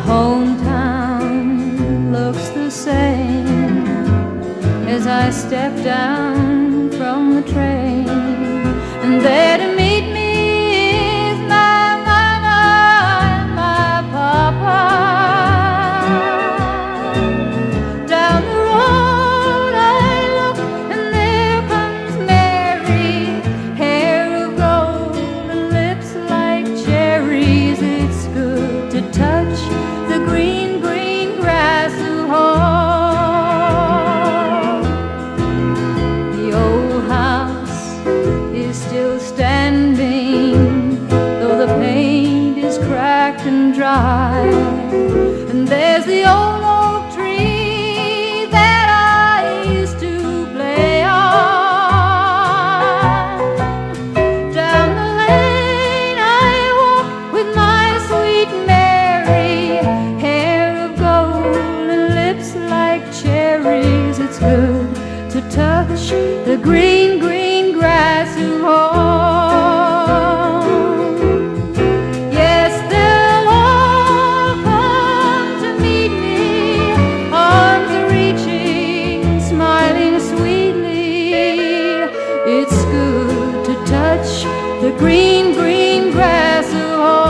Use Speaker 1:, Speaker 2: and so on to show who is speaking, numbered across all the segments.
Speaker 1: hometown looks the same as I step down from the train, and there to meet me is my mama and my papa. Down the road I look, and there comes Mary, hair of gold and lips like cherries. It's good to touch the green, green grass of home. The old house is still standing, though the paint is cracked and dry. And there's the old oak tree that I used to play on. Down the lane I walk with my sweet Mary, hair of gold and lips like cherries. It's good to touch the green, green grass of home. Yes, they'll all come to meet me, arms reaching, smiling sweetly. It's good to touch the green, green grass of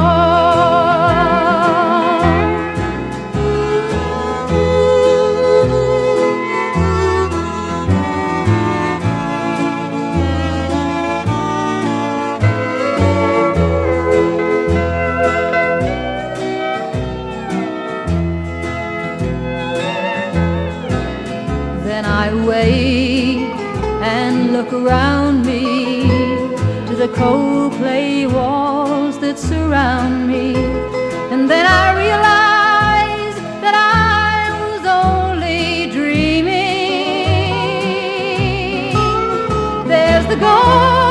Speaker 1: Then I wake and look around me to the cold clay walls that surround me, and then I realize that I was only dreaming. There's the gold